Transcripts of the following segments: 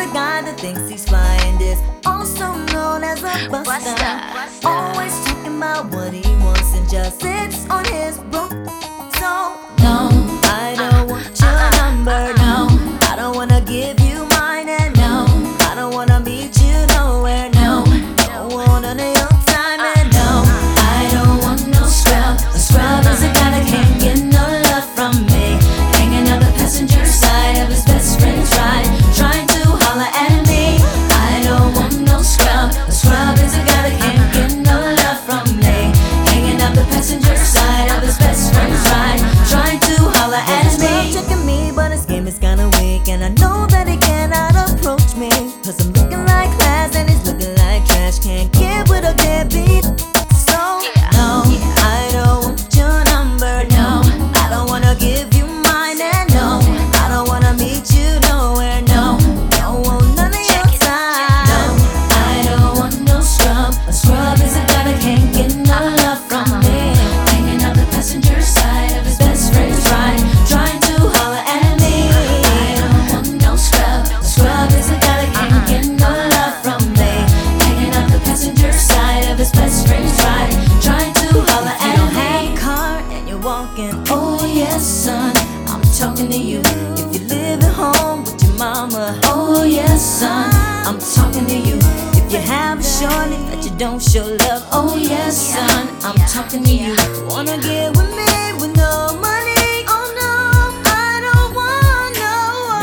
a guy that thinks he's flying this, also known as a buster. Always talking about what he wants and just sits on his broom. So no, I don't want your number. No, I don't wanna give you mine. And no, I don't wanna meet you nowhere. No, don't want none of your time. And no, I don't want no scrub. A scrub is a guy that can't get no love from me, hanging on the passenger side of his best friend's ride, trying to holler at me. I don't want no scrub. A scrub is a guy that can't get no love from me, hanging on the passenger side of his best friend's ride, trying to holler at me. Checking me, but his game is kinda weak, and I know that he cannot approach me, 'cause I'm looking like class and he's looking like trash. Can't get with a deadbeat. So no, I don't want your number. No, I don't wanna give you mine. And no, I don't wanna meet you nowhere. No, don't want none of your time. No, I don't want no scrub. A scrub is a guy that can't get no love from me, hanging out the passenger side of his best friend's ride, trying to holler at me. I don't want no scrub. A scrub is a guy that can't get no love from me, hanging out the passenger side of his best friend's ride, trying to holler at me. You don't have a car and you're walking. Oh yes, son, I'm talking to you. If you live at home with your mama. Oh yes, son, I'm talking to you. If you have a shorty that you don't show love. Oh yes, son, I'm talking to you. Wanna get with me with no money? Oh no, I don't want no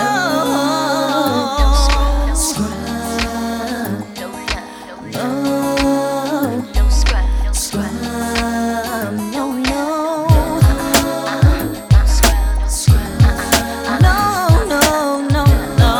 scrub. No scrub. No, no. Scrub. No, no, no, no.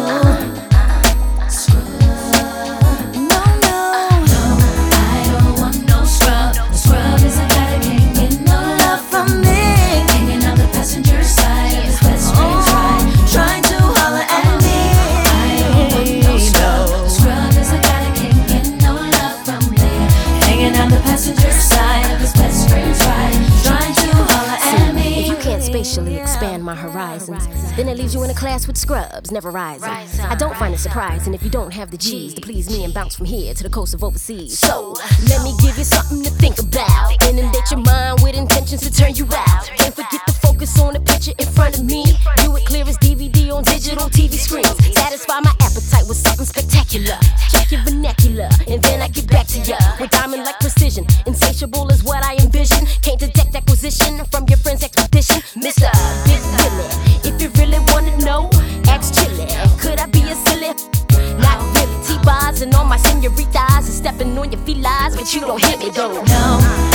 Scrub. No, no. I don't want no scrub. A scrub is a guy that can't get no love from me, hanging on the passenger side of his best friend's ride, trying to holler at me. I don't want no scrub. A scrub is a guy that can't get no love from me, hanging on the passenger side of his best friend's ride, trying to holler at me. If you can't spatially expand my horizons, then it leaves you in a class with scrubs, never rising. I don't find it surprising if you don't have the G's to please me and bounce from here to the coast of overseas. So, let me give you something to think about. Inundate your mind with intentions to turn you out. Can't forget to focus on the picture in front of me. View it clear as DVD on digital TV screens. Satisfy my appetite with something spectacular. Check your vernacular, and then I get back to ya with diamond-like precision. Insatiable is what I envision. Can't detect acquisition from your friend's expedition. Mr. Big Willie, if you really wanna know, ask Chili. Could I be a silly? Not really. T-bars and all my senoritas and stepping on your felines, but you don't hit me though. No.